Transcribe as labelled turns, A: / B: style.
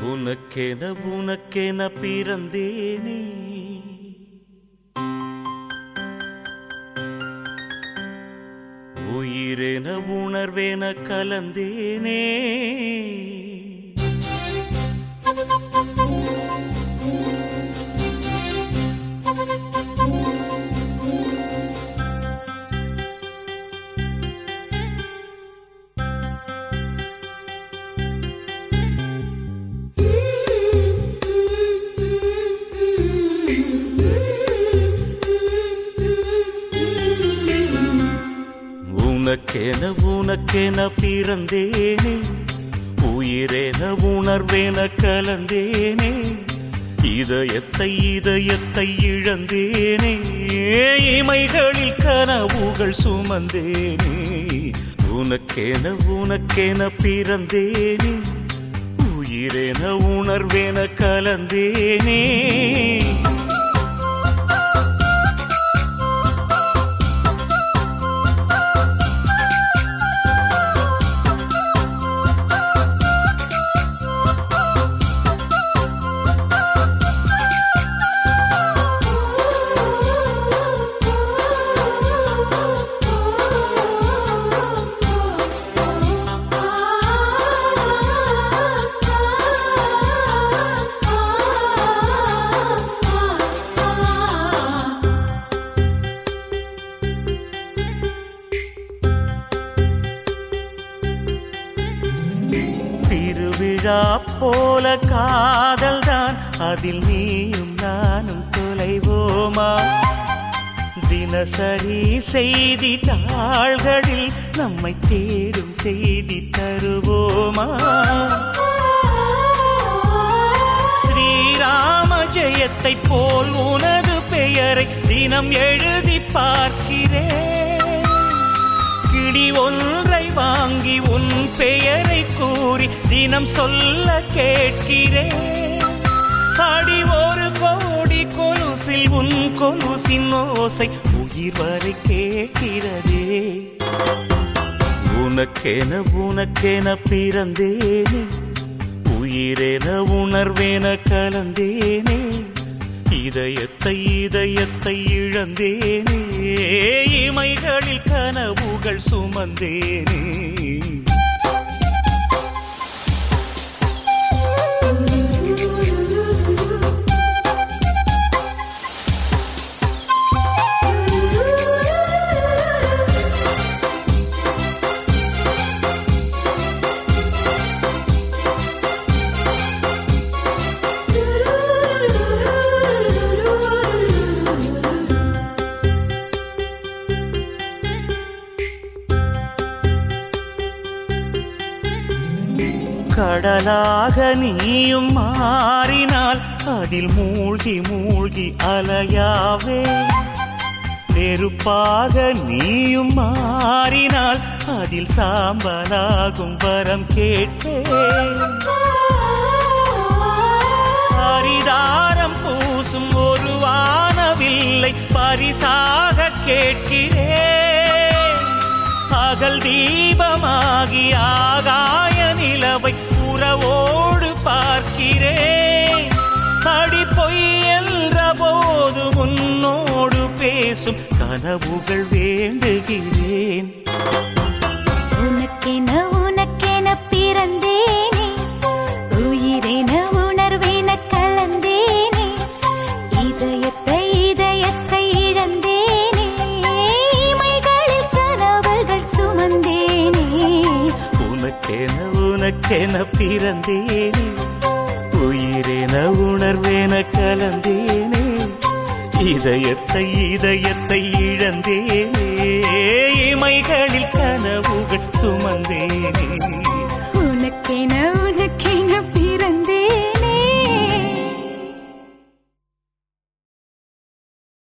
A: உனக்கென பிறந்தேனே, உயிரென உணர்வேன கலந்தேனே. உனக்கென பிறந்தேனே, உயிரென உணர்வேன கலந்தேனே. இதயத்தை இழந்தேனே, இமைகளில் கனவுகள் சுமந்தேனே. உனக்கென பிறந்தேனே, உயிரென உணர்வேன கலந்தேனே. திருவிழா போல காதல்தான், அதில் நீயும் நானும் தொலைவோமா? தினசரி செய்தி தாள்களில் நம்மை தேடும் செய்தி தருவோமா? ஸ்ரீராம ஜெயத்தை போல் உனது பெயரை தினம் எழுதி பார்க்கிறேன். கிளி ஒன்றை வாங்கி உன் பெயரை கூறி தினம் சொல்ல கேட்கிறேன். அடி ஒரு கோடி கொலுசில் உன் கொலுசின் ஓசை உயிர் வரை கேட்கிறதே. உனக்கென பிறந்தேனே, உயிரென உணர்வேன கலந்தேனே. இதயத்தை இழந்தேனே, இமைகளில் கனவுகள் சுமந்தேனே. கடலாக நீயும் மாறினால் அதில் மூழ்கி அலையாவே. நெருப்பாக நீயும் மாறினால் அதில் சாம்பலாகும் வரம் கேட்பேன். பரிதாரம் பூசும் ஒரு வானவில்லை பரிசாக கேட்கிறேன். பகல் தீபமாகி ஆகாய நிலவை உறவோடு பார்க்கிறேன். அடி பொய் என்ற போது உன்னோடு பேசும் கனவுகள் வேண்டுகிறேன்.
B: உனக்கென பிறந்தேனே, உயிரென உணர்வேன கலந்தேனே. இதயத்தை இழந்தேனே, இமைகளில் கனவுகள் சுமந்தேனே.
A: உனக்கென பிறந்தேனே, உயிரென உணர்வேன கலந்தேனே. இதயத்தை இழந்தேனே, இமைகளில் கனவுகள் சுமந்தேனே.
B: உனக்கென